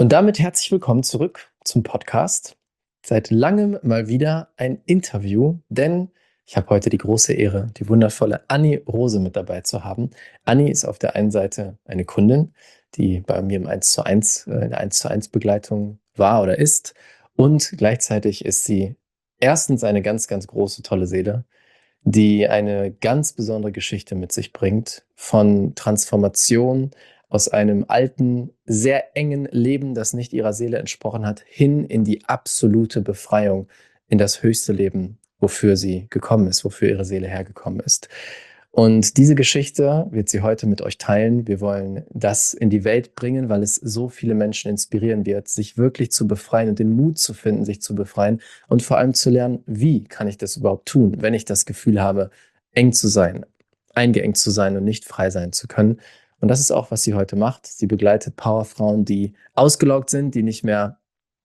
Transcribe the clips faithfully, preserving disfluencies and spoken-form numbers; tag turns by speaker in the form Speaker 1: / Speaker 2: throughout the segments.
Speaker 1: Und damit herzlich willkommen zurück zum Podcast. Seit langem mal wieder ein Interview, denn ich habe heute die große Ehre, die wundervolle Anni Rose mit dabei zu haben. Anni ist auf der einen Seite eine Kundin, die bei mir im eins zu eins, äh, in der eins zu eins Begleitung war oder ist. Und gleichzeitig ist sie erstens eine ganz, ganz große, tolle Seele, die eine ganz besondere Geschichte mit sich bringt von Transformation aus einem alten, sehr engen Leben, das nicht ihrer Seele entsprochen hat, hin in die absolute Befreiung, in das höchste Leben, wofür sie gekommen ist, wofür ihre Seele hergekommen ist. Und diese Geschichte wird sie heute mit euch teilen. Wir wollen das in die Welt bringen, weil es so viele Menschen inspirieren wird, sich wirklich zu befreien und den Mut zu finden, sich zu befreien und vor allem zu lernen, wie kann ich das überhaupt tun, wenn ich das Gefühl habe, eng zu sein, eingeengt zu sein und nicht frei sein zu können. Und das ist auch, was sie heute macht. Sie begleitet Powerfrauen, die ausgelaugt sind, die nicht mehr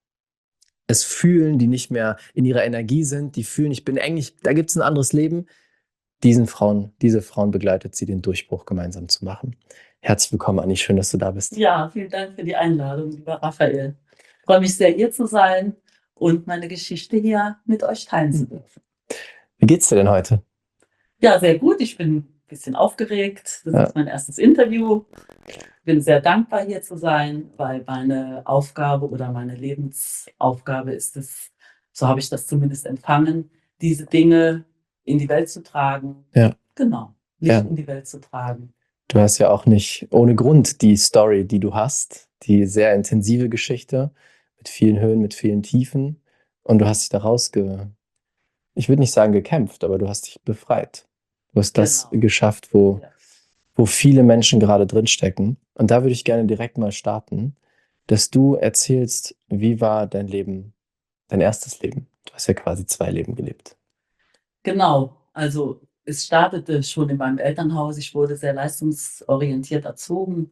Speaker 1: es fühlen, die nicht mehr in ihrer Energie sind, die fühlen, ich bin eng, ich, da gibt es ein anderes Leben. Diesen Frauen, diese Frauen begleitet sie, den Durchbruch gemeinsam zu machen. Herzlich willkommen, Anni, schön, dass du da bist.
Speaker 2: Ja, vielen Dank für die Einladung, lieber Raphael. Ich freue mich sehr, hier zu sein und meine Geschichte hier mit euch teilen zu dürfen.
Speaker 1: Wie geht's dir denn heute?
Speaker 2: Ja, sehr gut. Ich bin ein bisschen aufgeregt. Das
Speaker 1: Ja.
Speaker 2: ist mein erstes Interview. Bin sehr dankbar, hier zu sein, weil meine Aufgabe oder meine Lebensaufgabe ist es, so habe ich das zumindest empfangen, diese Dinge in die Welt zu tragen.
Speaker 1: Ja.
Speaker 2: Genau, Licht
Speaker 1: Ja.
Speaker 2: in die Welt zu tragen.
Speaker 1: Du hast ja auch nicht ohne Grund die Story, die du hast, die sehr intensive Geschichte mit vielen Höhen, mit vielen Tiefen. Und du hast dich daraus, ge ich würde nicht sagen gekämpft, aber du hast dich befreit. Du hast das
Speaker 2: Genau.
Speaker 1: geschafft, wo,
Speaker 2: Ja.
Speaker 1: wo viele Menschen gerade drinstecken. Und da würde ich gerne direkt mal starten, dass du erzählst, wie war dein Leben, dein erstes Leben? Du hast ja quasi zwei Leben gelebt.
Speaker 2: Genau, also es startete schon in meinem Elternhaus. Ich wurde sehr leistungsorientiert erzogen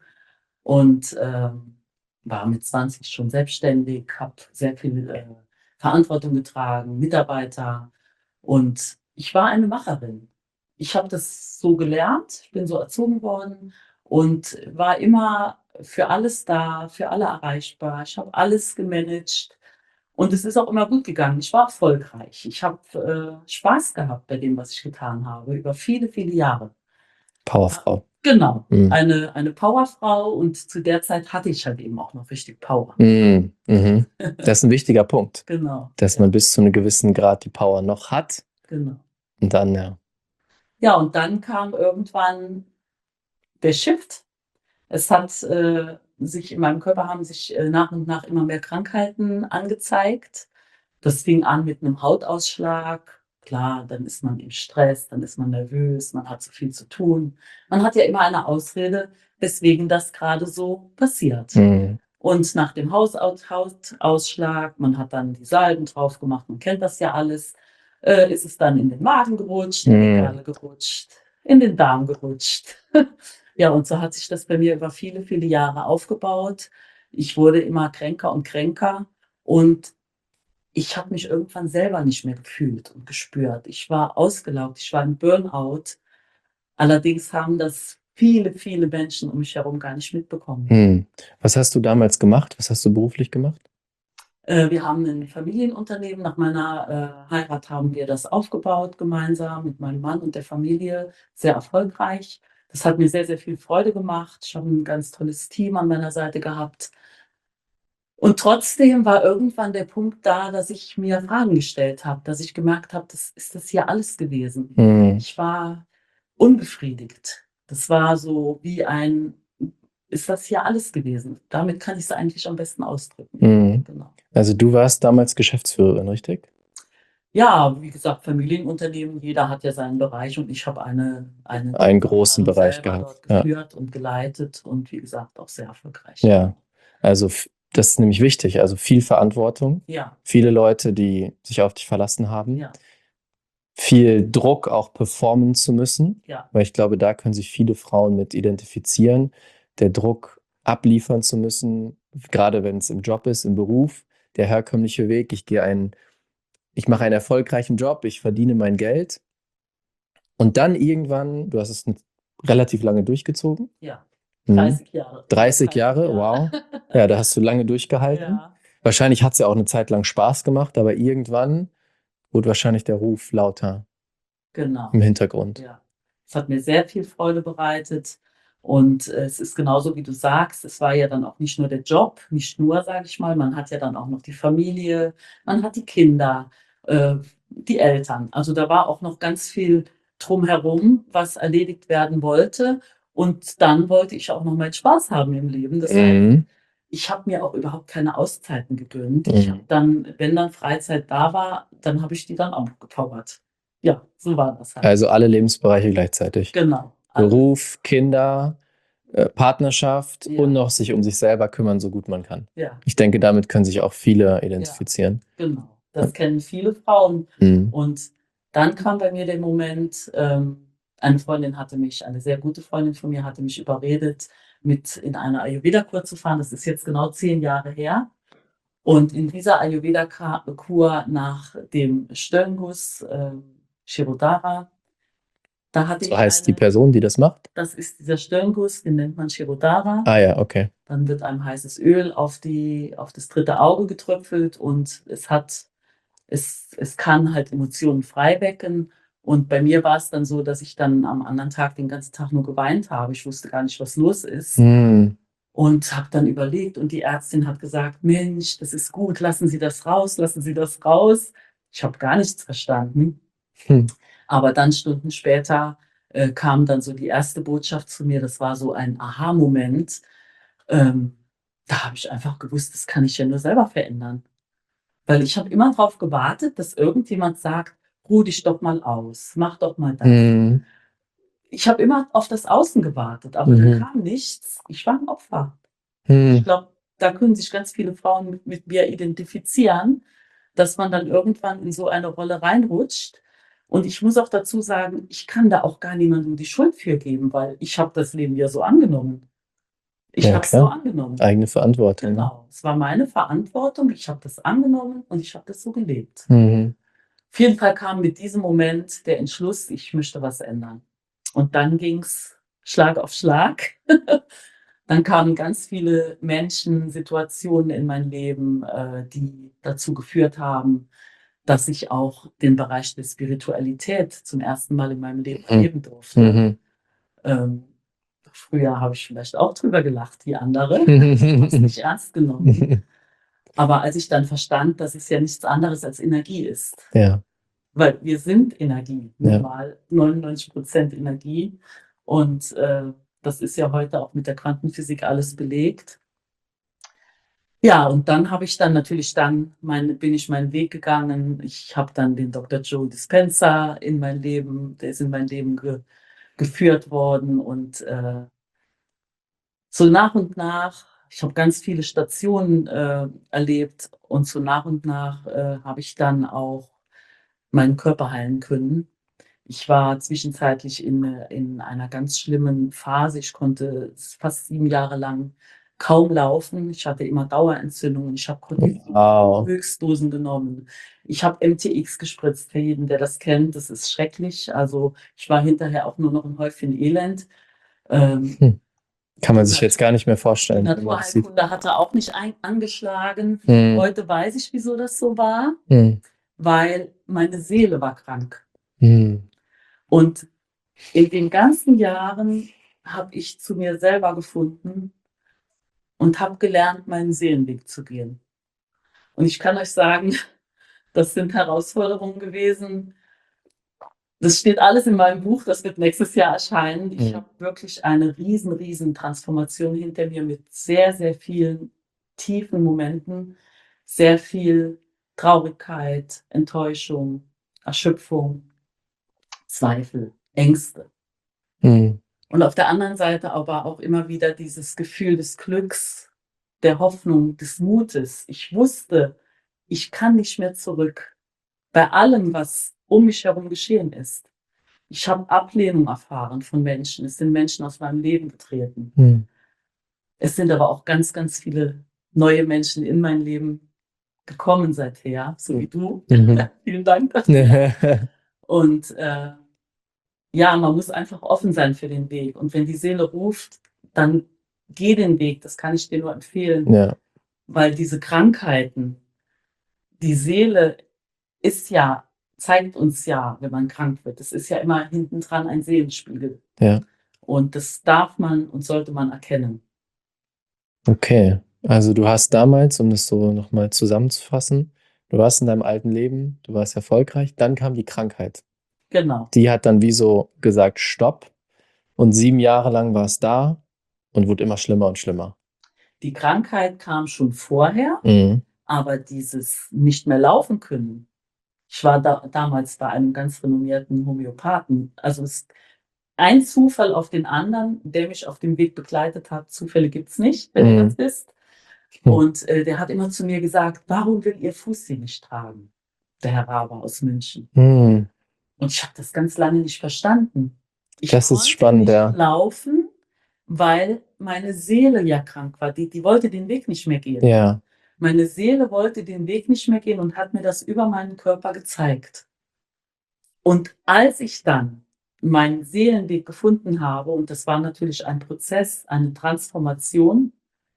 Speaker 2: und ähm, war mit zwanzig schon selbstständig, habe sehr viel äh, Verantwortung getragen, Mitarbeiter und ich war eine Macherin. Ich habe das so gelernt, ich bin so erzogen worden und war immer für alles da, für alle erreichbar. Ich habe alles gemanagt. Und es ist auch immer gut gegangen. Ich war erfolgreich. Ich habe äh, Spaß gehabt bei dem, was ich getan habe, über viele, viele Jahre.
Speaker 1: Powerfrau.
Speaker 2: Genau,
Speaker 1: Mhm.
Speaker 2: eine, eine Powerfrau und zu der Zeit hatte ich halt eben auch noch richtig Power.
Speaker 1: Mhm. Mhm. Das ist ein wichtiger Punkt,
Speaker 2: Genau,
Speaker 1: dass
Speaker 2: ja,
Speaker 1: man bis zu einem gewissen Grad die Power noch hat
Speaker 2: genau.
Speaker 1: und dann, ja.
Speaker 2: Ja, und dann kam irgendwann der Shift. Es hat äh, sich in meinem Körper haben sich äh, nach und nach immer mehr Krankheiten angezeigt. Das fing an mit einem Hautausschlag. Klar, dann ist man im Stress, dann ist man nervös, man hat so viel zu tun. Man hat ja immer eine Ausrede, weswegen das gerade so passiert.
Speaker 1: Mhm.
Speaker 2: Und nach dem Hausaus Hautausschlag, man hat dann die Salben drauf gemacht, man kennt das ja alles, äh, ist es dann in den Magen gerutscht, in die
Speaker 1: Mhm.
Speaker 2: Galle gerutscht, in den Darm gerutscht. Ja, und so hat sich das bei mir über viele, viele Jahre aufgebaut. Ich wurde immer kränker und kränker und ich habe mich irgendwann selber nicht mehr gefühlt und gespürt. Ich war ausgelaugt, ich war im Burnout. Allerdings haben das viele, viele Menschen um mich herum gar nicht mitbekommen.
Speaker 1: Mhm. Was hast du damals gemacht? Was hast du beruflich gemacht?
Speaker 2: Äh, wir haben ein Familienunternehmen. Nach meiner äh, Heirat haben wir das aufgebaut gemeinsam mit meinem Mann und der Familie. Sehr erfolgreich. Das hat mir sehr, sehr viel Freude gemacht. Ich habe ein ganz tolles Team an meiner Seite gehabt. Und trotzdem war irgendwann der Punkt da, dass ich mir Fragen gestellt habe, dass ich gemerkt habe, das ist das hier alles gewesen.
Speaker 1: Mhm.
Speaker 2: Ich war unbefriedigt. Das war so wie ein, ist das hier alles gewesen? Damit kann ich es eigentlich am besten ausdrücken.
Speaker 1: Mhm.
Speaker 2: Genau.
Speaker 1: Also du warst damals Geschäftsführerin, richtig?
Speaker 2: Ja, wie gesagt, Familienunternehmen, jeder hat ja seinen Bereich und ich habe eine, eine
Speaker 1: Einen großen
Speaker 2: Abteilung
Speaker 1: Bereich
Speaker 2: selber
Speaker 1: gehabt.
Speaker 2: dort
Speaker 1: Ja.
Speaker 2: geführt und geleitet und wie gesagt auch sehr erfolgreich.
Speaker 1: Ja. Also f- das ist nämlich wichtig. Also viel Verantwortung,
Speaker 2: Ja,
Speaker 1: viele Leute, die sich auf dich verlassen haben,
Speaker 2: ja,
Speaker 1: viel Druck auch performen zu müssen,
Speaker 2: ja,
Speaker 1: weil ich glaube, da können sich viele Frauen mit identifizieren. Der Druck abliefern zu müssen, gerade wenn es im Job ist, im Beruf, der herkömmliche Weg. Ich gehe einen, ich mache einen erfolgreichen Job, ich verdiene mein Geld und dann irgendwann, du hast es n- relativ lange durchgezogen,
Speaker 2: ja,
Speaker 1: Mhm.
Speaker 2: dreißig Jahre.
Speaker 1: dreißig Jahre, wow. Ja, da hast du lange durchgehalten.
Speaker 2: Ja,
Speaker 1: Wahrscheinlich hat es ja auch eine Zeit lang Spaß gemacht, aber irgendwann wurde wahrscheinlich der Ruf lauter
Speaker 2: genau.
Speaker 1: im Hintergrund.
Speaker 2: Ja. Es hat mir sehr viel Freude bereitet und äh, es ist genauso, wie du sagst, es war ja dann auch nicht nur der Job, nicht nur, sage ich mal, man hat ja dann auch noch die Familie, man hat die Kinder, äh, die Eltern. Also da war auch noch ganz viel drumherum, was erledigt werden wollte. Und dann wollte ich auch noch meinen Spaß haben im Leben. Das heißt,
Speaker 1: Mhm.
Speaker 2: ich habe mir auch überhaupt keine Auszeiten gegönnt. Ich habe
Speaker 1: Mhm.
Speaker 2: dann, wenn dann Freizeit da war, dann habe ich die dann auch gepowert. Ja, so war das halt.
Speaker 1: Also alle Lebensbereiche gleichzeitig.
Speaker 2: Genau. Alles.
Speaker 1: Beruf, Kinder, äh, Partnerschaft
Speaker 2: Ja.
Speaker 1: und noch sich um sich selber kümmern, so gut man kann.
Speaker 2: Ja,
Speaker 1: Ich denke, damit können sich auch viele identifizieren.
Speaker 2: genau. Das kennen viele Frauen.
Speaker 1: Mhm.
Speaker 2: Und dann kam bei mir der Moment, ähm, eine Freundin hatte mich, eine sehr gute Freundin von mir, hatte mich überredet, mit in eine Ayurveda-Kur zu fahren. Das ist jetzt genau zehn Jahre her. Und in dieser Ayurveda-Kur nach dem Stirnguss, ähm, Shirodara, da hatte
Speaker 1: So
Speaker 2: ich
Speaker 1: heißt die
Speaker 2: eine,
Speaker 1: Person, die das macht?
Speaker 2: das ist dieser Stirnguss, den nennt man Shirodara.
Speaker 1: Ah ja, okay.
Speaker 2: Dann wird einem heißes Öl auf die, auf das dritte Auge getröpfelt und es hat, es, es kann halt Emotionen frei wecken. Und bei mir war es dann so, dass ich dann am anderen Tag den ganzen Tag nur geweint habe. Ich wusste gar nicht, was los ist.
Speaker 1: Mhm.
Speaker 2: Und habe dann überlegt und die Ärztin hat gesagt, Mensch, das ist gut, lassen Sie das raus, lassen Sie das raus. Ich habe gar nichts verstanden.
Speaker 1: Hm.
Speaker 2: Aber dann Stunden später äh, kam dann so die erste Botschaft zu mir. Das war so ein Aha-Moment. Ähm, da habe ich einfach gewusst, das kann ich ja nur selber verändern. Weil ich habe immer darauf gewartet, dass irgendjemand sagt, ruh dich doch mal aus, mach doch mal das.
Speaker 1: Mhm.
Speaker 2: Ich habe immer auf das Außen gewartet, aber
Speaker 1: Mhm.
Speaker 2: da kam nichts. Ich war ein Opfer.
Speaker 1: Mhm.
Speaker 2: Ich glaube, da können sich ganz viele Frauen mit, mit mir identifizieren, dass man dann irgendwann in so eine Rolle reinrutscht. Und ich muss auch dazu sagen, ich kann da auch gar niemandem die Schuld für geben, weil ich habe das Leben ja so angenommen. Ich
Speaker 1: Ja,
Speaker 2: habe es so
Speaker 1: klar.
Speaker 2: angenommen.
Speaker 1: Eigene Verantwortung. Ne?
Speaker 2: Genau, es war meine Verantwortung. Ich habe das angenommen und ich habe das so gelebt.
Speaker 1: Mhm.
Speaker 2: Auf jeden Fall kam mit diesem Moment der Entschluss, ich möchte was ändern. Und dann ging es Schlag auf Schlag. Dann kamen ganz viele Menschen, Situationen in mein Leben, äh, die dazu geführt haben, dass ich auch den Bereich der Spiritualität zum ersten Mal in meinem Leben
Speaker 1: Mhm.
Speaker 2: erleben durfte.
Speaker 1: Mhm.
Speaker 2: Ähm, früher habe ich vielleicht auch drüber gelacht wie andere, habe es nicht ernst genommen. Aber als ich dann verstand, dass es ja nichts anderes als Energie ist,
Speaker 1: Ja.
Speaker 2: weil wir sind Energie,
Speaker 1: Ja.
Speaker 2: normal neunundneunzig Prozent Energie. Und äh, das ist ja heute auch mit der Quantenphysik alles belegt. Ja, und dann habe ich dann natürlich dann mein, bin ich meinen Weg gegangen. Ich habe dann den Doktor Joe Dispenza in mein Leben, der ist in mein Leben ge, geführt worden. Und äh, so nach und nach, ich habe ganz viele Stationen äh, erlebt und so nach und nach äh, habe ich dann auch meinen Körper heilen können. Ich war zwischenzeitlich in, äh, in einer ganz schlimmen Phase. Ich konnte fast sieben Jahre lang kaum laufen. Ich hatte immer Dauerentzündungen. Ich habe Cortison,
Speaker 1: Wow.
Speaker 2: Höchstdosen genommen. Ich habe M T X gespritzt, für jeden, der das kennt. Das ist schrecklich. Also ich war hinterher auch nur noch ein Häufchen Elend. Ähm,
Speaker 1: Hm. Kann man sich
Speaker 2: Na-
Speaker 1: jetzt gar nicht mehr
Speaker 2: die
Speaker 1: vorstellen, wenn man das sieht.
Speaker 2: Naturheilkunde hatte auch nicht ein, angeschlagen.
Speaker 1: Hm.
Speaker 2: Heute weiß ich, wieso das so war,
Speaker 1: Hm.
Speaker 2: weil meine Seele war krank.
Speaker 1: Hm.
Speaker 2: Und in den ganzen Jahren habe ich zu mir selber gefunden und habe gelernt, meinen Seelenweg zu gehen. Und ich kann euch sagen, das sind Herausforderungen gewesen. Das steht alles in meinem Buch, das wird nächstes Jahr erscheinen. Ich
Speaker 1: Mhm.
Speaker 2: habe wirklich eine riesen, riesen Transformation hinter mir mit sehr, sehr vielen tiefen Momenten, sehr viel Traurigkeit, Enttäuschung, Erschöpfung, Zweifel, Ängste.
Speaker 1: Hm.
Speaker 2: Und auf der anderen Seite aber auch immer wieder dieses Gefühl des Glücks, der Hoffnung, des Mutes. Ich wusste, ich kann nicht mehr zurück bei allem, was um mich herum geschehen ist. Ich habe Ablehnung erfahren von Menschen. Es sind Menschen aus meinem Leben getreten.
Speaker 1: Hm.
Speaker 2: Es sind aber auch ganz, ganz viele neue Menschen in mein Leben gekommen seither, so wie du.
Speaker 1: Mhm.
Speaker 2: Vielen Dank dafür. Und äh, ja, man muss einfach offen sein für den Weg. Und wenn die Seele ruft, dann geh den Weg, das kann ich dir nur empfehlen,
Speaker 1: Ja.
Speaker 2: weil diese Krankheiten, die Seele ist ja zeigt uns ja, wenn man krank wird. Es ist ja immer hintendran ein Seelenspiegel.
Speaker 1: Ja.
Speaker 2: Und das darf man und sollte man erkennen.
Speaker 1: Okay. Also, du hast damals, um das so noch mal zusammenzufassen, du warst in deinem alten Leben, du warst erfolgreich, dann kam die Krankheit.
Speaker 2: Genau.
Speaker 1: Die hat dann wie so gesagt: „Stopp." Und sieben Jahre lang war es da und wurde immer schlimmer und schlimmer.
Speaker 2: Die Krankheit kam schon vorher,
Speaker 1: Mhm.
Speaker 2: aber dieses nicht mehr laufen können. Ich war da damals bei einem ganz renommierten Homöopathen. Also, es ein Zufall auf den anderen, der mich auf dem Weg begleitet hat. Zufälle gibt's nicht, wenn du das
Speaker 1: Mhm.
Speaker 2: bist.
Speaker 1: Hm.
Speaker 2: Und, äh, der hat immer zu mir gesagt: „Warum will Ihr Fuß Sie nicht tragen?" Der Herr Rabe aus München.
Speaker 1: Mhm.
Speaker 2: Und ich habe das ganz lange nicht verstanden. Ich
Speaker 1: Das ist
Speaker 2: konnte
Speaker 1: spannend,
Speaker 2: nicht
Speaker 1: ja.
Speaker 2: laufen, weil meine Seele ja krank war. Die die wollte den Weg nicht mehr gehen.
Speaker 1: Ja.
Speaker 2: Meine Seele wollte den Weg nicht mehr gehen und hat mir das über meinen Körper gezeigt. Und als ich dann meinen Seelenweg gefunden habe, und das war natürlich ein Prozess, eine Transformation,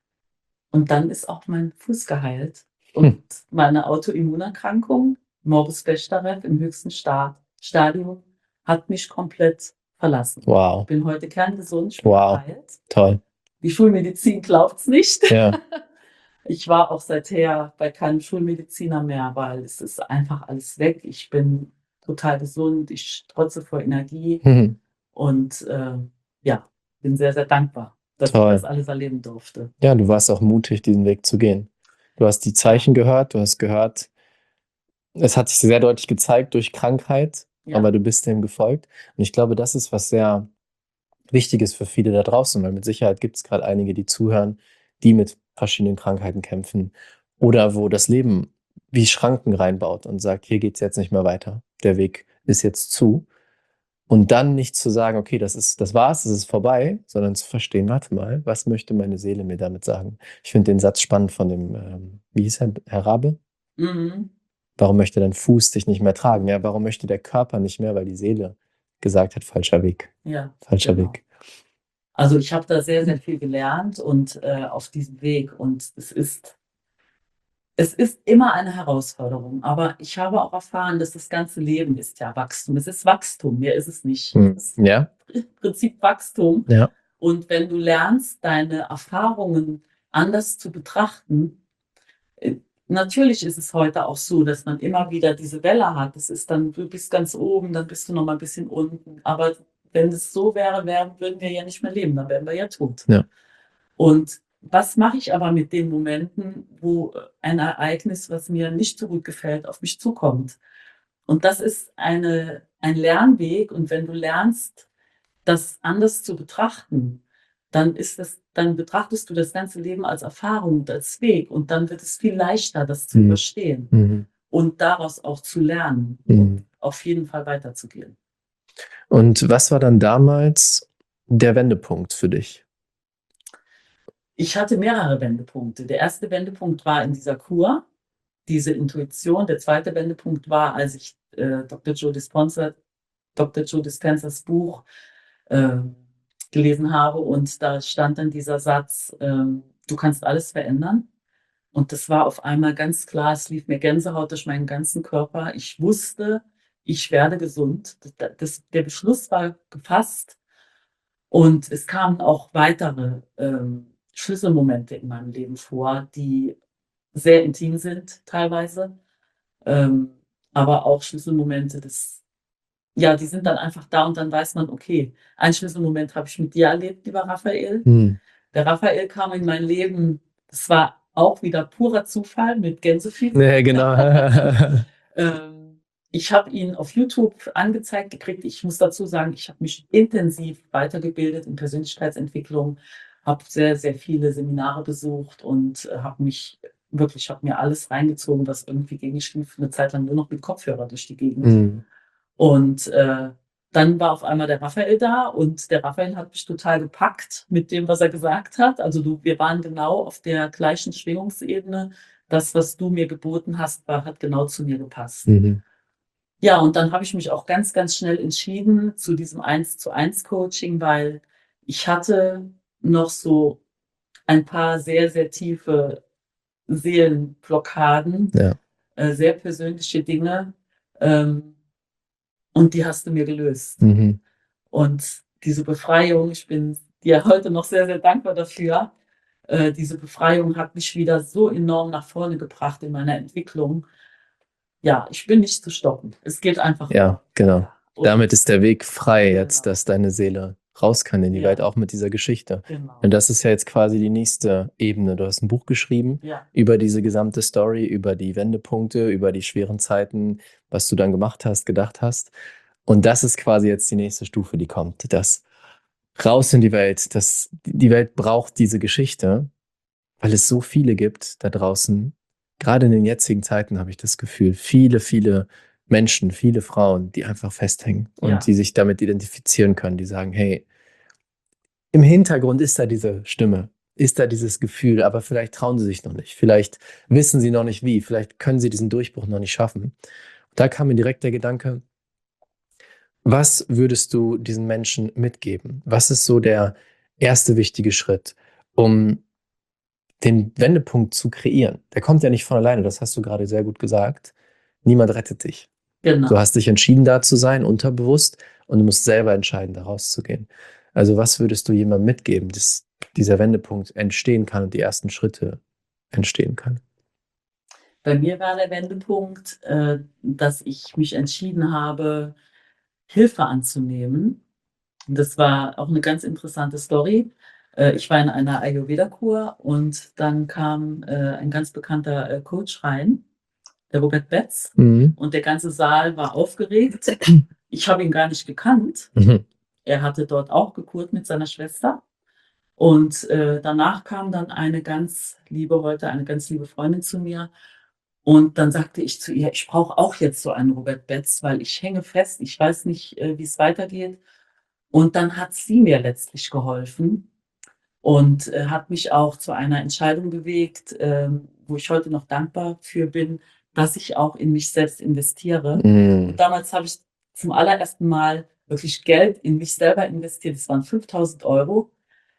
Speaker 2: und dann ist auch mein Fuß geheilt.
Speaker 1: Hm.
Speaker 2: Und meine Autoimmunerkrankung, Morbus Bechterew im höchsten Sta Stadium, hat mich komplett verlassen. Ich
Speaker 1: Wow.
Speaker 2: bin heute kerngesund, ich bin
Speaker 1: Wow.
Speaker 2: geheilt.
Speaker 1: Toll.
Speaker 2: Die Schulmedizin glaubt's nicht.
Speaker 1: Ja.
Speaker 2: Ich war auch seither bei keinem Schulmediziner mehr, weil es ist einfach alles weg. Ich bin total gesund, ich strotze vor Energie
Speaker 1: Mhm.
Speaker 2: und, äh, ja, bin sehr, sehr dankbar, dass ich das
Speaker 1: Toll.
Speaker 2: alles erleben durfte.
Speaker 1: Ja, du warst auch mutig, diesen Weg zu gehen. Du hast die
Speaker 2: Ja.
Speaker 1: Zeichen gehört, du hast gehört es hat sich sehr deutlich gezeigt durch Krankheit,
Speaker 2: Ja.
Speaker 1: aber du bist dem gefolgt. Und ich glaube, das ist was sehr Wichtiges für viele da draußen, weil mit Sicherheit gibt's grad einige, die zuhören, die mit verschiedenen Krankheiten kämpfen oder wo das Leben wie Schranken reinbaut und sagt: „Hier geht's jetzt nicht mehr weiter. Der Weg ist jetzt zu." Und dann nicht zu sagen: „Okay, das ist das war's, das ist vorbei", sondern zu verstehen: „Warte mal, was möchte meine Seele mir damit sagen?" Ich finde den Satz spannend von dem, ähm wie hieß er? Herr Rabe?
Speaker 2: Mhm.
Speaker 1: Warum möchte dein Fuß dich nicht mehr tragen? Ja, warum möchte der Körper nicht mehr, weil die Seele gesagt hat: „Falscher Weg,
Speaker 2: Ja,
Speaker 1: falscher
Speaker 2: genau.
Speaker 1: Weg."
Speaker 2: Also, ich habe da sehr, sehr viel gelernt und, äh, auf diesem Weg, und es ist es ist immer eine Herausforderung, aber ich habe auch erfahren, dass das ganze Leben ist ja Wachstum. Es ist Wachstum, mehr ist es nicht.
Speaker 1: Mhm.
Speaker 2: Es ist
Speaker 1: Ja.
Speaker 2: im Prinzip Wachstum.
Speaker 1: Ja.
Speaker 2: Und wenn du lernst, deine Erfahrungen anders zu betrachten äh, natürlich ist es heute auch so, dass man immer wieder diese Welle hat. Das ist dann du bist ganz oben, dann bist du noch mal 'n bisschen unten. Aber wenn es so wäre, wären würden wir ja nicht mehr leben, dann wären wir ja tot.
Speaker 1: Ja.
Speaker 2: Und was mache ich aber mit den Momenten, wo, äh, ein Ereignis, was mir nicht so gut gefällt, auf mich zukommt? Und das ist eine ein Lernweg, und wenn du lernst, das anders zu betrachten, dann ist das dann betrachtest du das ganze Leben als Erfahrung und als Weg, und dann wird es viel leichter, das zu
Speaker 1: Mhm.
Speaker 2: überstehen
Speaker 1: Mhm.
Speaker 2: und daraus auch zu lernen und
Speaker 1: Mhm.
Speaker 2: auf jeden Fall weiterzugehen.
Speaker 1: Und was war dann damals der Wendepunkt für dich?
Speaker 2: Ich hatte mehrere Wendepunkte. Der erste Wendepunkt war in dieser Kur, diese Intuition. Der zweite Wendepunkt war, als ich, äh, Doktor Joe Dispenza Doktor Joe Dispenzas Buch, ähm, gelesen habe, und da stand dann dieser Satz, ähm: „Du kannst alles verändern." Und das war auf einmal ganz klar. Es lief mir Gänsehaut durch meinen ganzen Körper. Ich wusste, ich werde gesund. D da das der Beschluss war gefasst, und es kamen auch weitere, ähm, Schlüsselmomente in meinem Leben vor, die sehr intim sind teilweise, ähm, aber auch Schlüsselmomente, das ja, die sind dann einfach da, und dann weiß man: „Okay, einen Schlüsselmoment habe ich mit dir erlebt, lieber Raphael."
Speaker 1: Mhm.
Speaker 2: Der Raphael kam in mein Leben, das war auch wieder purer Zufall mit Gänsefüßen.
Speaker 1: Ja, genau.
Speaker 2: Ähm, ich habe ihn auf YouTube angezeigt gekriegt. Ich muss dazu sagen, ich habe mich intensiv weitergebildet in Persönlichkeitsentwicklung, habe sehr, sehr viele Seminare besucht und, äh, habe mich wirklich habe mir alles reingezogen, was irgendwie ging. Ich lief 'ne Zeit lang nur noch mit Kopfhörer durch die Gegend.
Speaker 1: Mhm.
Speaker 2: Und, äh, dann war auf einmal der Raphael da, und der Raphael hat mich total gepackt mit dem, was er gesagt hat. Also, du wir waren genau auf der gleichen Schwingungsebene. Das, was du mir geboten hast, war hat genau zu mir gepasst.
Speaker 1: Mhm.
Speaker 2: Ja, und dann habe ich mich auch ganz, ganz schnell entschieden zu diesem Eins-zu-eins Coaching, weil ich hatte noch so ein paar sehr, sehr tiefe Seelenblockaden,
Speaker 1: Ja.
Speaker 2: äh, sehr persönliche Dinge, ähm, und die hast du mir gelöst.
Speaker 1: Mhm.
Speaker 2: Und diese Befreiung, ich bin dir heute noch sehr, sehr dankbar dafür. Äh, diese Befreiung hat mich wieder so enorm nach vorne gebracht in meiner Entwicklung. Ja, ich bin nicht zu stoppen. Es geht einfach
Speaker 1: Ja,
Speaker 2: nur.
Speaker 1: genau.
Speaker 2: Ja, und
Speaker 1: Damit ist der Weg frei jetzt,
Speaker 2: genau,
Speaker 1: dass deine Seele raus kann in die Welt,
Speaker 2: ja,
Speaker 1: auch mit dieser Geschichte.
Speaker 2: genau.
Speaker 1: Und das ist ja jetzt quasi die nächste Ebene. Du hast ein Buch geschrieben
Speaker 2: Ja,
Speaker 1: über diese gesamte Story, über die Wendepunkte, über die schweren Zeiten, was du dann gemacht hast, gedacht hast. Und das ist quasi jetzt die nächste Stufe, die kommt. Das raus in die Welt. Das, die Welt braucht diese Geschichte, weil es so viele gibt da draußen. Gerade in den jetzigen Zeiten habe ich das Gefühl, viele, viele Menschen, viele Frauen, die einfach festhängen und
Speaker 2: ja,
Speaker 1: die sich damit identifizieren können, die sagen, hey, im Hintergrund ist da diese Stimme, ist da dieses Gefühl, aber vielleicht trauen sie sich noch nicht, vielleicht wissen sie noch nicht wie, vielleicht können sie diesen Durchbruch noch nicht schaffen. Und da kam mir direkt der Gedanke, was würdest du diesen Menschen mitgeben? Was ist so der erste wichtige Schritt, um den Wendepunkt zu kreieren? Der kommt ja nicht von alleine, das hast du gerade sehr gut gesagt. Niemand rettet dich. Du
Speaker 2: genau.
Speaker 1: hast dich entschieden, da zu sein, unterbewusst, und du musst selber entscheiden, da rauszugehen. Also was würdest du jemandem mitgeben, dass dieser Wendepunkt entstehen kann und die ersten Schritte entstehen kann?
Speaker 2: Bei mir war der Wendepunkt, äh, dass ich mich entschieden habe, Hilfe anzunehmen. Und das war auch eine ganz interessante Story. Äh, ich war in einer Ayurveda-Kur und dann kam, äh, ein ganz bekannter, äh, Coach rein, der Robert Betz,
Speaker 1: Mhm.
Speaker 2: und der ganze Saal war aufgeregt. Ich habe ihn gar nicht gekannt.
Speaker 1: Mhm.
Speaker 2: Er hatte dort auch gekurt mit seiner Schwester. Und, äh, danach kam dann eine ganz liebe heute eine ganz liebe Freundin zu mir, und dann sagte ich zu ihr: „Ich brauche auch jetzt so einen Robert Betz, weil ich hänge fest. Ich weiß nicht, äh, wie es weitergeht.“ Und dann hat sie mir letztlich geholfen und, äh, hat mich auch zu einer Entscheidung bewegt, ähm, wo ich heute noch dankbar für bin, dass ich auch in mich selbst investiere. Und
Speaker 1: Mhm.
Speaker 2: damals habe ich zum allerersten Mal wirklich Geld in mich selber investiert. Das waren fünftausend Euro.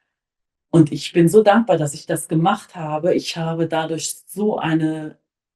Speaker 2: Und ich bin so dankbar, dass ich das gemacht habe. Ich habe dadurch so eine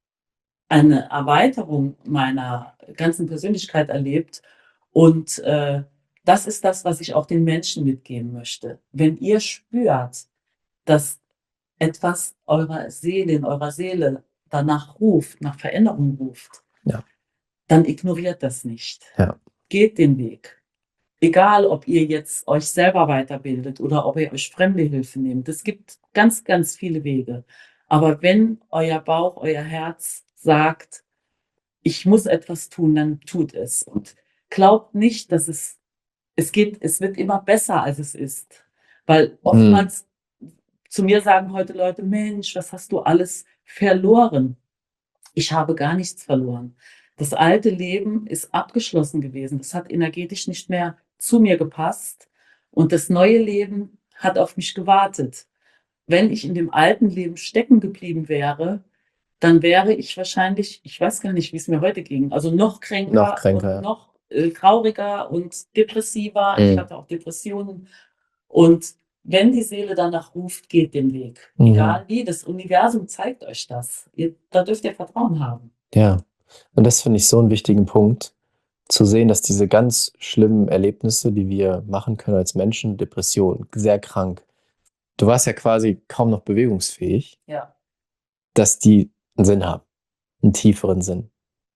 Speaker 2: eine Erweiterung meiner ganzen Persönlichkeit erlebt. Und, äh, das ist das, was ich auch den Menschen mitgeben möchte. Wenn ihr spürt, dass etwas eurer Seele in eurer Seele danach ruft, nach Veränderung ruft,
Speaker 1: Ja,
Speaker 2: dann ignoriert das nicht.
Speaker 1: ja.
Speaker 2: Geht den Weg. Egal, ob ihr jetzt euch selber weiterbildet oder ob ihr euch fremde Hilfe nehmt. Es gibt ganz, ganz viele Wege. Aber wenn euer Bauch, euer Herz sagt: „Ich muss etwas tun“, dann tut es. Und glaubt nicht, dass es es geht es wird immer besser, als es ist. Weil
Speaker 1: Mhm.
Speaker 2: oftmals zu mir sagen heute Leute: „Mensch, was hast du alles verloren?“ Ich habe gar nichts verloren. Das alte Leben ist abgeschlossen gewesen. Das hat energetisch nicht mehr zu mir gepasst und das neue Leben hat auf mich gewartet. Wenn ich in dem alten Leben stecken geblieben wäre, dann wäre ich wahrscheinlich, ich weiß gar nicht, wie es mir heute ging, also noch
Speaker 1: Noch
Speaker 2: kränker
Speaker 1: kränker,
Speaker 2: und
Speaker 1: ja.
Speaker 2: noch, äh, trauriger und depressiver. Ich
Speaker 1: Mhm.
Speaker 2: hatte auch Depressionen. Und wenn die Seele danach ruft, geht den Weg.
Speaker 1: Mhm.
Speaker 2: Egal wie, das Universum zeigt euch das. Ihr da dürft ihr Vertrauen haben.
Speaker 1: Ja, und das finde ich so einen wichtigen Punkt, zu sehen, dass diese ganz schlimmen Erlebnisse, die wir machen können als Menschen, Depression, sehr krank, du warst ja quasi kaum noch bewegungsfähig,
Speaker 2: Ja.
Speaker 1: dass die einen Sinn haben, einen tieferen Sinn.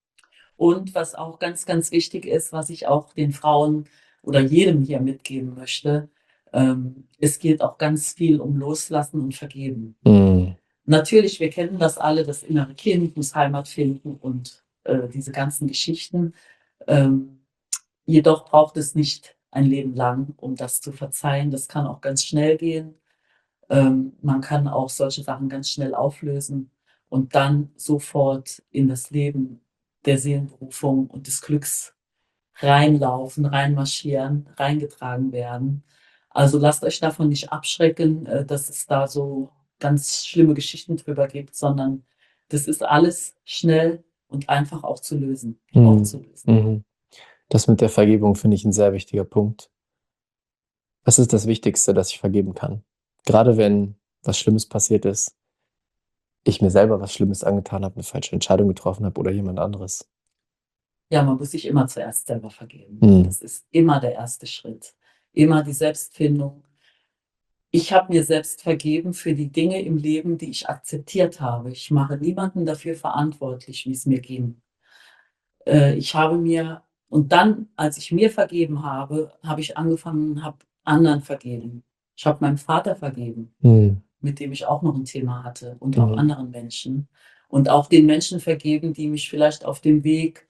Speaker 2: Und was auch ganz, ganz wichtig ist, was ich auch den Frauen oder jedem hier mitgeben möchte, ähm, es geht auch ganz viel um Loslassen und Vergeben.
Speaker 1: Mhm.
Speaker 2: Natürlich, wir kennen das alle, das innere Kind muss Heimat finden und, äh, diese ganzen Geschichten. Ähm, jedoch braucht es nicht ein Leben lang, um das zu verzeihen. Das kann auch ganz schnell gehen. Ähm, man kann auch solche Sachen ganz schnell auflösen und dann sofort in das Leben der Seelenberufung und des Glücks reinlaufen, reinmarschieren, reingetragen werden. Also, lasst euch davon nicht abschrecken, äh, dass es da so ganz schlimme Geschichten drüber gibt, sondern das ist alles schnell und einfach auch zu lösen
Speaker 1: Mhm.
Speaker 2: aufzulösen.
Speaker 1: Mhm. Das mit der Vergebung finde ich ein sehr wichtiger Punkt. Was ist das Wichtigste, dass ich vergeben kann? Gerade wenn was Schlimmes passiert ist, ich mir selber was Schlimmes angetan habe, eine falsche Entscheidung getroffen habe oder jemand anderes.
Speaker 2: Ja, man muss sich immer zuerst selber vergeben.
Speaker 1: Mhm.
Speaker 2: Das ist immer der erste Schritt. Immer die Selbstfindung. Ich habe mir selbst vergeben für die Dinge im Leben, die ich akzeptiert habe. Ich mache niemanden dafür verantwortlich, wie es mir ging. Äh, ich habe mir und dann, als ich mir vergeben habe, habe ich angefangen, habe anderen vergeben. Ich habe meinem Vater vergeben,
Speaker 1: Mhm.
Speaker 2: mit dem ich auch noch ein Thema hatte und auch
Speaker 1: Mhm.
Speaker 2: anderen Menschen. Und auch den Menschen vergeben, die mich vielleicht auf dem Weg,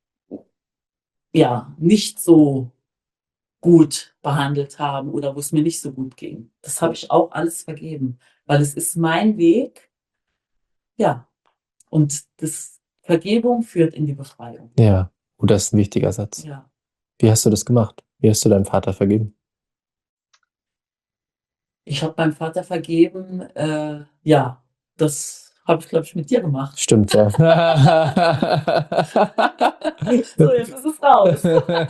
Speaker 2: ja, nicht so gut behandelt haben oder wo es mir nicht so gut ging. Das habe ich auch alles vergeben, weil es ist mein Weg, ja, und das Vergebung führt in die Befreiung.
Speaker 1: Ja, und das ist ein wichtiger Satz.
Speaker 2: Ja.
Speaker 1: Wie hast du das gemacht? Wie hast du deinem Vater vergeben?
Speaker 2: Ich habe meinem Vater vergeben, äh, ja, das habe ich, glaube ich, mit dir gemacht.
Speaker 1: Stimmt, ja.
Speaker 2: So, jetzt ist es raus.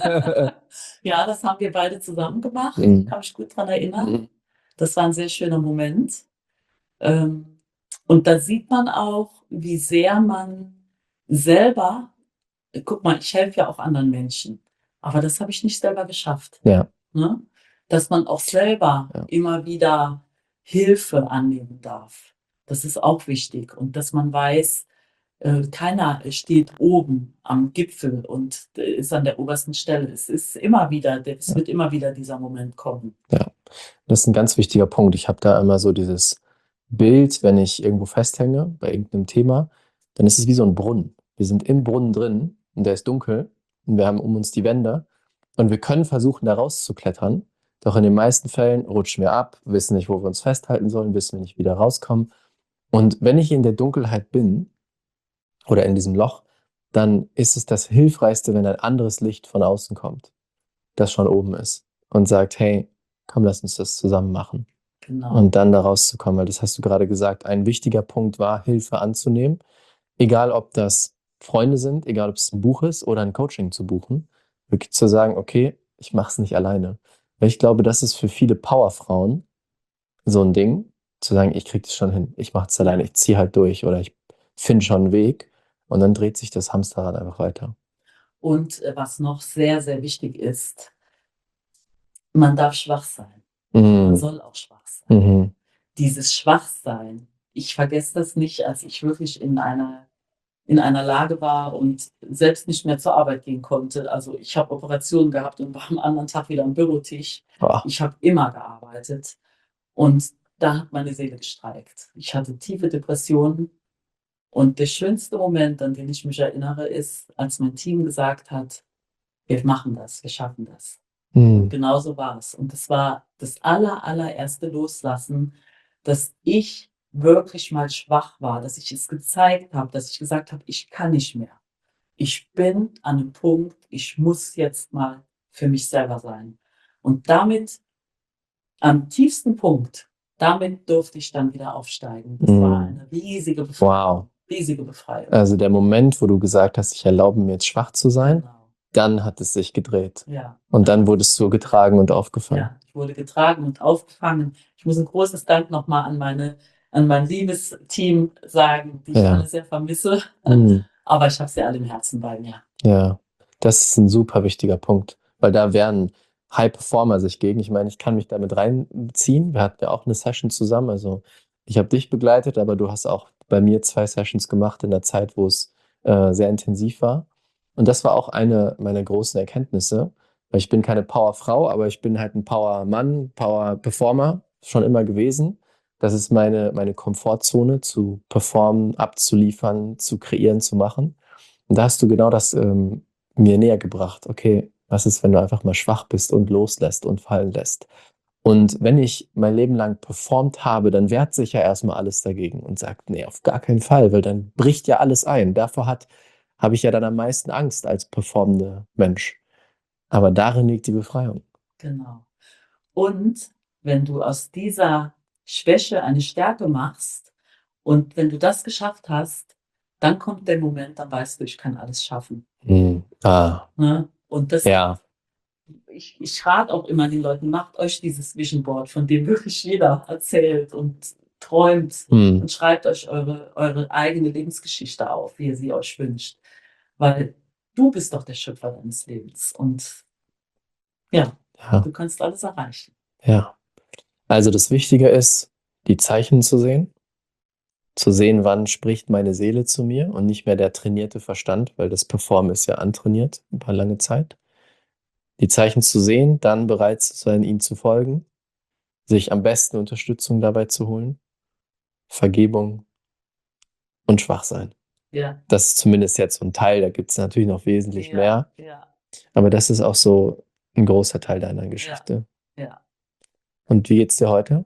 Speaker 2: Ja, das haben wir beide zusammen gemacht.
Speaker 1: Mhm.
Speaker 2: Kann mich gut dran erinnern.
Speaker 1: Mhm.
Speaker 2: Das war ein sehr schöner Moment. Ähm, und da sieht man auch, wie sehr man selber guck mal, ich helfe ja auch anderen Menschen, aber das habe ich nicht selber geschafft,
Speaker 1: Ja,
Speaker 2: ne? Dass man auch selber
Speaker 1: Ja.
Speaker 2: immer wieder Hilfe annehmen darf. Das ist auch wichtig und dass man weiß, äh, keiner steht oben am Gipfel und, äh, ist an der obersten Stelle. Es ist immer wieder es
Speaker 1: Ja.
Speaker 2: wird immer wieder dieser Moment kommen.
Speaker 1: Ja, das ist ein ganz wichtiger Punkt. Ich habe da immer so dieses Bild, wenn ich irgendwo festhänge bei irgendeinem Thema, dann ist es wie so ein Brunnen. Wir sind im Brunnen drin und der ist dunkel und wir haben um uns die Wände und wir können versuchen, da rauszuklettern. Doch in den meisten Fällen rutschen wir ab, wissen nicht, wo wir uns festhalten sollen, wissen wir nicht, wie da rauskommen. Und wenn ich in der Dunkelheit bin oder in diesem Loch, dann ist es das Hilfreichste, wenn ein anderes Licht von außen kommt, das schon oben ist und sagt, hey, komm, lass uns das zusammen machen.
Speaker 2: Genau.
Speaker 1: Und dann da rauszukommen, weil das hast du gerade gesagt, ein wichtiger Punkt war, Hilfe anzunehmen. Egal, ob das Freunde sind, egal, ob es ein Buch ist oder ein Coaching zu buchen. Wirklich zu sagen, okay, ich mache es nicht alleine. Weil ich glaube, das ist für viele Powerfrauen so ein Ding, zu sagen, ich kriege das schon hin, ich mache es alleine, ich ziehe halt durch oder ich finde schon einen Weg und dann dreht sich das Hamsterrad einfach weiter.
Speaker 2: Und, äh, was noch sehr, sehr wichtig ist, man darf schwach sein. Man
Speaker 1: Mhm.
Speaker 2: soll auch schwach sein.
Speaker 1: Mhm.
Speaker 2: Dieses Schwachsein, ich vergesse das nicht, als ich wirklich in einer in einer Lage war und selbst nicht mehr zur Arbeit gehen konnte. Also, ich habe Operationen gehabt und war am anderen Tag wieder am Bürotisch.
Speaker 1: Oh.
Speaker 2: Ich habe immer gearbeitet und da hat meine Seele gestreikt. Ich hatte tiefe Depressionen und der schönste Moment, an den ich mich erinnere, ist, als mein Team gesagt hat: „Wir machen das, wir schaffen das.“ Und
Speaker 1: Mhm.
Speaker 2: genauso war es. Und das war das aller allererste Loslassen, dass ich wirklich mal schwach war, dass ich es gezeigt habe, dass ich gesagt habe: „Ich kann nicht mehr. Ich bin an 'nem Punkt, ich muss jetzt mal für mich selber sein.“ Und damit am tiefsten Punkt, damit durfte ich dann wieder aufsteigen. Das war
Speaker 1: Mhm.
Speaker 2: eine riesige Befreiung,
Speaker 1: Wow.
Speaker 2: riesige Befreiung.
Speaker 1: Also der Moment, wo du gesagt hast, ich erlaube mir jetzt schwach zu sein,
Speaker 2: Genau.
Speaker 1: dann hat es sich gedreht.
Speaker 2: Ja.
Speaker 1: Und dann wurdest du getragen und aufgefangen.
Speaker 2: Ja, ich wurde getragen und aufgefangen. Ich muss ein großes Dank noch mal an meine an mein liebes Team sagen, die ich
Speaker 1: Ja.
Speaker 2: alle sehr vermisse,
Speaker 1: Mhm.
Speaker 2: aber ich habe sie alle im Herzen bei mir.
Speaker 1: Ja, das ist ein super wichtiger Punkt, weil da wehren High Performer sich gegen. Ich meine, ich kann mich da mit reinziehen. Wir hatten ja auch eine Session zusammen. Also, ich habe dich begleitet, aber du hast auch bei mir zwei Sessions gemacht in der Zeit, wo es, äh, sehr intensiv war. Und das war auch eine meiner großen Erkenntnisse, weil ich bin keine Powerfrau, aber ich bin halt ein Powermann, Power-Performer, schon immer gewesen. Das ist meine meine Komfortzone, zu performen, abzuliefern, zu kreieren, zu machen. Und da hast du genau das, ähm, mir näher gebracht. Okay, was ist, wenn du einfach mal schwach bist und loslässt und fallen lässt? Und wenn ich mein Leben lang performt habe, dann wehrt sich ja erstmal alles dagegen und sagt: „Nee, auf gar keinen Fall“, weil dann bricht ja alles ein. Davor hat habe ich ja dann am meisten Angst als performender Mensch. Aber darin liegt die Befreiung.
Speaker 2: Genau. Und wenn du aus dieser Schwäche eine Stärke machst und wenn du das geschafft hast, dann kommt der Moment, dann weißt du: „Ich kann alles schaffen“,
Speaker 1: Mhm. Ah,
Speaker 2: ne? Und das
Speaker 1: ja.
Speaker 2: ich ich rate auch immer den Leuten: „Macht euch dieses Vision Board, von dem wirklich jeder erzählt und träumt
Speaker 1: Mhm.
Speaker 2: und schreibt euch eure eure eigene Lebensgeschichte auf, wie ihr sie euch wünscht. Weil du bist doch der Schöpfer deines Lebens und ja,
Speaker 1: Ja,
Speaker 2: du kannst alles erreichen.
Speaker 1: ja. Also das Wichtige ist, die Zeichen zu sehen, zu sehen, wann spricht meine Seele zu mir und nicht mehr der trainierte Verstand, weil das Performen ist ja antrainiert über lange Zeit. Die Zeichen zu sehen, dann bereit zu sein, ihnen zu folgen, sich am besten Unterstützung dabei zu holen, Vergebung und Schwachsein.
Speaker 2: Ja,
Speaker 1: Das ist zumindest jetzt so ein Teil, da gibt es natürlich noch wesentlich
Speaker 2: ja,
Speaker 1: mehr,
Speaker 2: ja,
Speaker 1: aber das ist auch so ein großer Teil deiner
Speaker 2: ja,
Speaker 1: Geschichte.
Speaker 2: ja.
Speaker 1: Und wie geht's dir heute?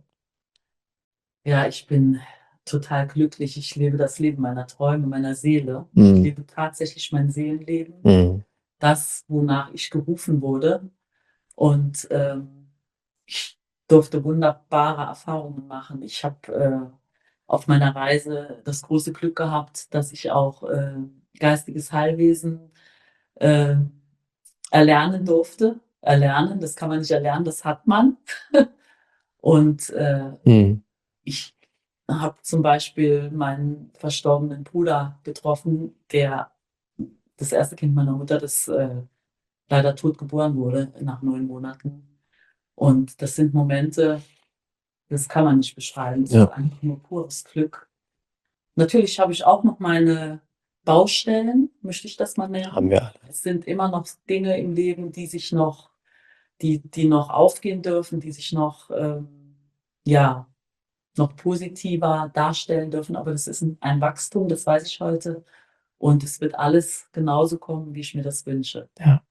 Speaker 2: Ja, ich bin total glücklich. Ich lebe das Leben meiner Träume, meiner Seele. Ich
Speaker 1: Mhm.
Speaker 2: lebe tatsächlich mein Seelenleben,
Speaker 1: Mhm.
Speaker 2: das, wonach ich gerufen wurde. Und, ähm, ich durfte wunderbare Erfahrungen machen. Ich habe, äh, auf meiner Reise das große Glück gehabt, dass ich auch, äh, geistiges Heilwesen, äh, erlernen durfte. Erlernen, das kann man nicht erlernen, das hat man. Und, äh,
Speaker 1: Mhm.
Speaker 2: ich habe zum Beispiel meinen verstorbenen Bruder getroffen, der das erste Kind meiner Mutter, das, äh, leider tot geboren wurde nach neun Monaten. Und das sind Momente, das kann man nicht beschreiben. Das ist
Speaker 1: Ja,
Speaker 2: einfach nur pures Glück. Natürlich habe ich auch noch meine Baustellen, möchte ich das mal
Speaker 1: haben
Speaker 2: nennen.
Speaker 1: wir alle.
Speaker 2: Es sind immer noch Dinge im Leben, die sich noch die die noch aufgehen dürfen, die sich noch, ähm, ja, noch positiver darstellen dürfen, aber das ist 'n ein Wachstum, das weiß ich heute und es wird alles genauso kommen, wie ich mir das wünsche.
Speaker 1: Ja.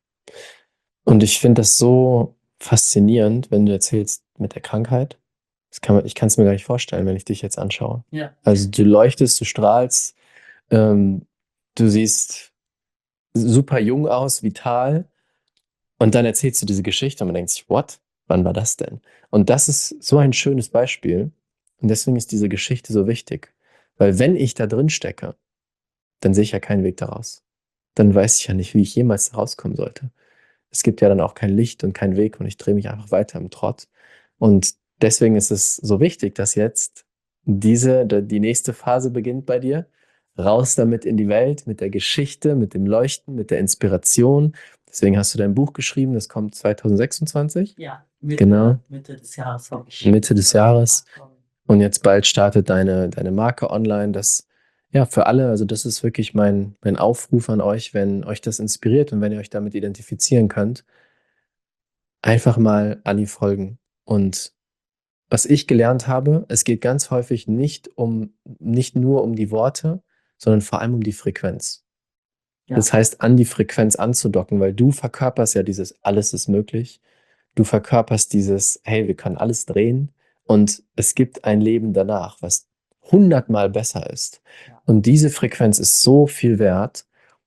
Speaker 1: Und ich finde das so faszinierend, wenn du erzählst mit der Krankheit. Das kann man ich kann's mir gar nicht vorstellen, wenn ich dich jetzt anschaue.
Speaker 2: Ja,
Speaker 1: Also, du leuchtest, du strahlst, ähm, du siehst super jung aus, vital und dann erzählst du diese Geschichte und man denkt sich: „What? Wann war das denn?“ Und das ist so ein schönes Beispiel und deswegen ist diese Geschichte so wichtig, weil wenn ich da drin stecke, dann sehe ich ja keinen Weg da raus. Dann weiß ich ja nicht, wie ich jemals da rauskommen sollte. Es gibt ja dann auch kein Licht und keinen Weg und ich drehe mich einfach weiter im Trott. Und deswegen ist es so wichtig, dass jetzt diese, die nächste Phase beginnt bei dir. Raus damit in die Welt, mit der Geschichte, mit dem Leuchten, mit der Inspiration. Deswegen hast du dein Buch geschrieben, das kommt zwanzig sechsundzwanzig.
Speaker 2: ja, Mitte
Speaker 1: Genau,
Speaker 2: Mitte des Jahres hoffe ich,
Speaker 1: Mitte des
Speaker 2: soll es auf den
Speaker 1: Jahres.
Speaker 2: Markt kommen.
Speaker 1: Und jetzt bald startet deine, deine Marke online. Das, ja, für alle, also das ist wirklich mein, mein Aufruf an euch, wenn euch das inspiriert und wenn ihr euch damit identifizieren könnt, einfach mal Anni folgen. Und was ich gelernt habe, es geht ganz häufig nicht um, nicht nur um die Worte, sondern vor allem um die Frequenz.
Speaker 2: Ja,
Speaker 1: Das heißt, an die Frequenz anzudocken, weil du verkörperst ja dieses alles ist möglich. Du verkörperst dieses, hey, wir können alles drehen und es gibt ein Leben danach, was hundertmal besser ist.
Speaker 2: ja,
Speaker 1: Und diese Frequenz ist so viel wert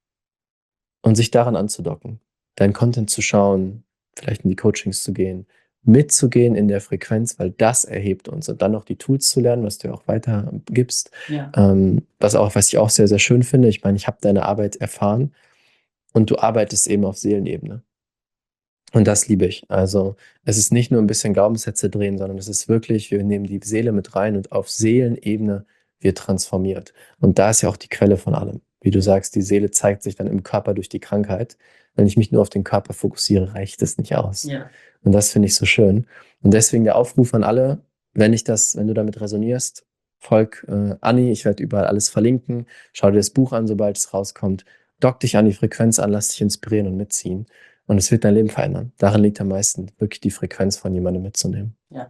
Speaker 1: und sich daran anzudocken, deinen Content zu schauen, vielleicht in die Coachings zu gehen, mitzugehen in der Frequenz, weil das erhebt uns und dann noch die Tools zu lernen, was du ja auch weitergibst,
Speaker 2: ja,
Speaker 1: ähm, was auch, was ich auch sehr, sehr schön finde. Ich meine, ich habe deine Arbeit erfahren und du arbeitest eben auf Seelenebene. Und das liebe ich. Also, es ist nicht nur ein bisschen Glaubenssätze drehen, sondern es ist wirklich, wir nehmen die Seele mit rein und auf Seelenebene wird transformiert. Und da ist ja auch die Quelle von allem. Wie du sagst, die Seele zeigt sich dann im Körper durch die Krankheit. Wenn ich mich nur auf den Körper fokussiere, reicht es nicht aus.
Speaker 2: ja,
Speaker 1: Und das finde ich so schön. Und deswegen der Aufruf an alle, wenn ich das, wenn du damit resonierst, folg äh, Anni, ich werde überall alles verlinken. Schau dir das Buch an, sobald es rauskommt. Dock dich an die Frequenz an, lass dich inspirieren und mitziehen. Und es wird dein Leben verändern. Darin liegt am meisten, wirklich die Frequenz von jemandem mitzunehmen.
Speaker 2: ja.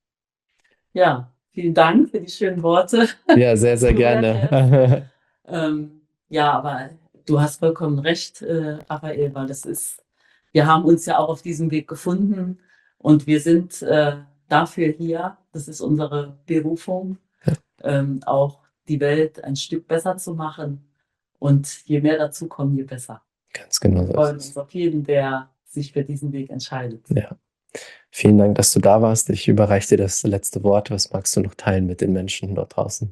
Speaker 2: Ja, vielen Dank für die schönen Worte.
Speaker 1: Ja, sehr,
Speaker 2: Das
Speaker 1: sehr
Speaker 2: berührt jetzt.
Speaker 1: gerne.
Speaker 2: Ähm, ja, aber du hast vollkommen recht, äh, Raphael, weil das ist wir haben uns ja auch auf diesem Weg gefunden und wir sind, äh, dafür hier. Das ist unsere Berufung, ähm, auch die Welt ein Stück besser zu machen. Und je mehr dazukommen, je besser.
Speaker 1: Ganz genau
Speaker 2: Wir
Speaker 1: so ist
Speaker 2: freuen uns
Speaker 1: es.
Speaker 2: auf jeden, der sich für diesen Weg entscheidet.
Speaker 1: Ja. Vielen Dank, dass du da warst. Ich überreiche dir das letzte Wort. Was magst du noch teilen mit den Menschen dort draußen?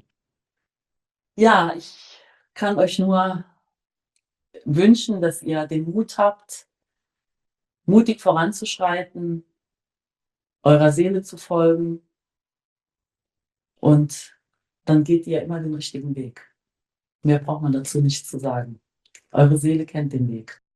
Speaker 2: Ja, ich kann euch nur wünschen, dass ihr den Mut habt, mutig voranzuschreiten, eurer Seele zu folgen Und dann geht ihr immer den richtigen Weg. Mehr braucht man dazu nicht zu sagen. Eure Seele kennt den Weg.